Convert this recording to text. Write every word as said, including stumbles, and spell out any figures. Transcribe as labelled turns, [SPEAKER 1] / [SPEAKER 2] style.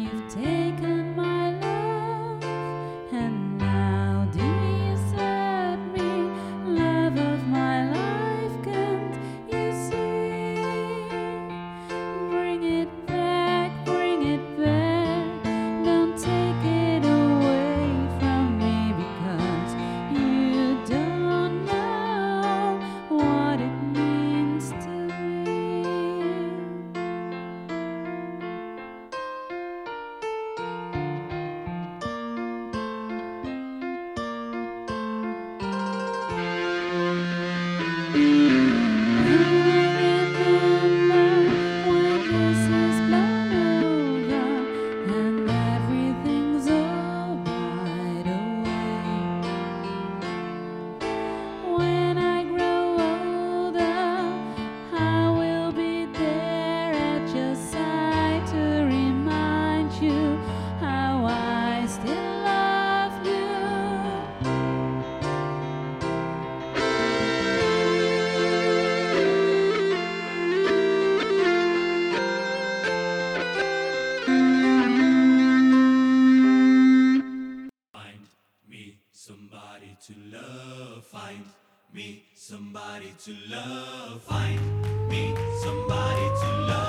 [SPEAKER 1] You've taken my love and now desert me. Love of my life, can't you see? Bring it back, bring it back. Don't take it away from me, because you don't know what it means to me.
[SPEAKER 2] Somebody to love, find me somebody to love, find me somebody to love.